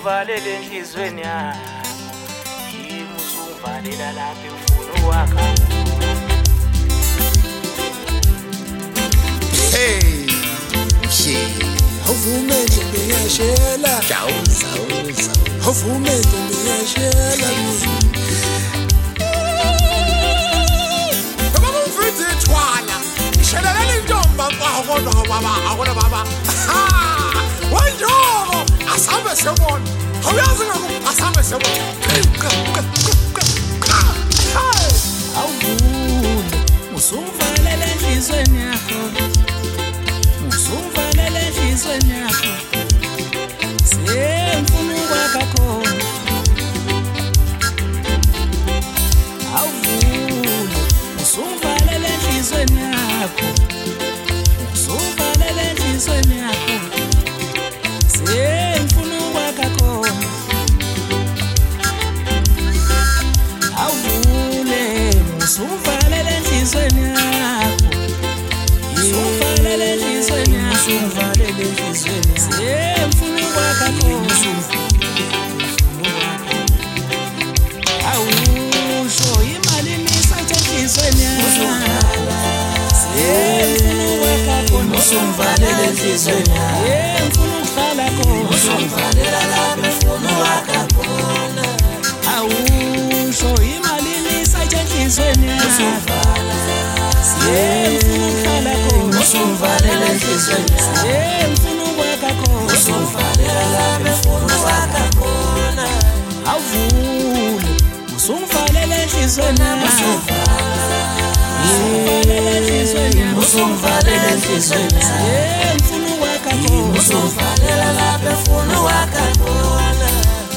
usungivalele enhlizweni yakho yimi usungivalela lapha emfuno wakho. Hey Uvumele ngiyashela Zawuza Uvumele ngiyashela Baba mfuthe thwala Ishelela intomba akona baba Wanjoko asambe sebona Awuyazi ngakho asambe sebona Awuvule usungivalele enhlizweni yakho usungivalele enhlizweni yakho sengifuna ukwakha khona awuvule usungivalele enhlizweni yakho usungivalele enhlizweni yakho sengifuna ukwakha khona awuvule usungivalele enhlizweni yakho usungivalele enhlizweni yakho usungivalele enhlizweni yakho sengifuna ukwakha khona awusho imali nisathe enhlizweni yakho sengifuna ukwakha khona usungivalele enhlizweni yakho sengifuna ukuhlala khona usungivalela lapha emfuno wakho khona awusho imali nisathe enhlizweni yakho usungivala sengifuna ukuhlala khona usungivalele enhlizweni yakho sengifuna ukwakha khona usungivalela lapha emfuno wakho khona awuvule usungivalele enhlizweni yakho usungivalele enhlizweni yakho usungivalele enhlizweni yakho sengifuna ukwakha khona usungivalela lapha emfuno wakho khona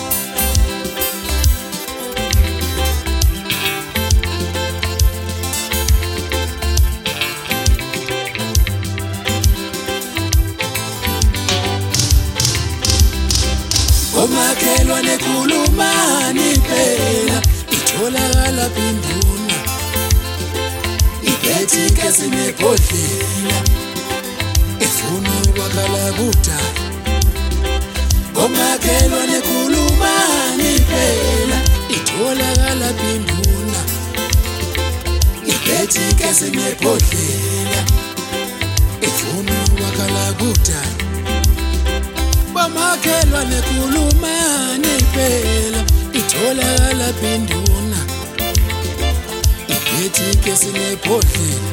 Omakhelwane khulumani phela itholakala phinduna Ibethi ke sinebhodlela ifuna ukwakhala kuda Omakhelwane khulumani phela itholakala phinduna Ibethi ke sinebhodlela ifuna ukwakhala kuda Bamakhelwane khulumani phela itholakala phinduna Ibethi ke sinebhodlela